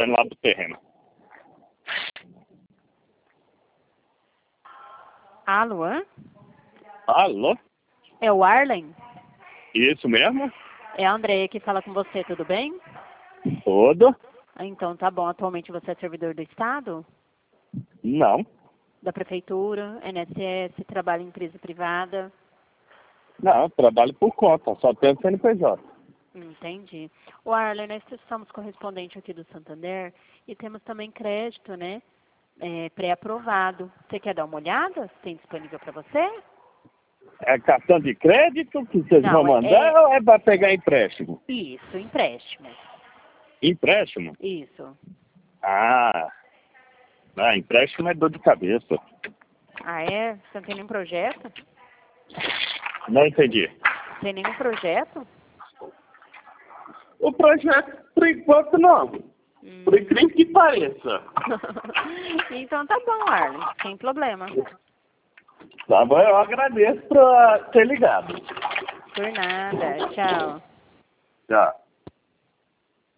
saindo lá do terreno. Alô? Alô? É o Arlen? Isso mesmo? É a Andréia que fala com você, tudo bem? Todo? Então tá bom. Atualmente você é servidor do Estado? Não. Da Prefeitura, INSS, trabalha em empresa privada? Não, trabalho por conta, só tenho CNPJ. Entendi. O Arlen, nós somos correspondente aqui do Santander e temos também crédito, né? Pré-aprovado. Você quer dar uma olhada? Tem disponível para você? É cartão de crédito que vocês Não, vão mandar ou é para pegar empréstimo? Isso, empréstimo. Empréstimo? Isso. Empréstimo é dor de cabeça. Ah, é? Você não tem nenhum projeto? Não entendi. Tem nenhum projeto? O projeto, por enquanto, não. Por incrível que pareça. Então tá bom, Arlen. Sem problema. Tá bom, eu agradeço por ter ligado. Por nada. Tchau. Tchau.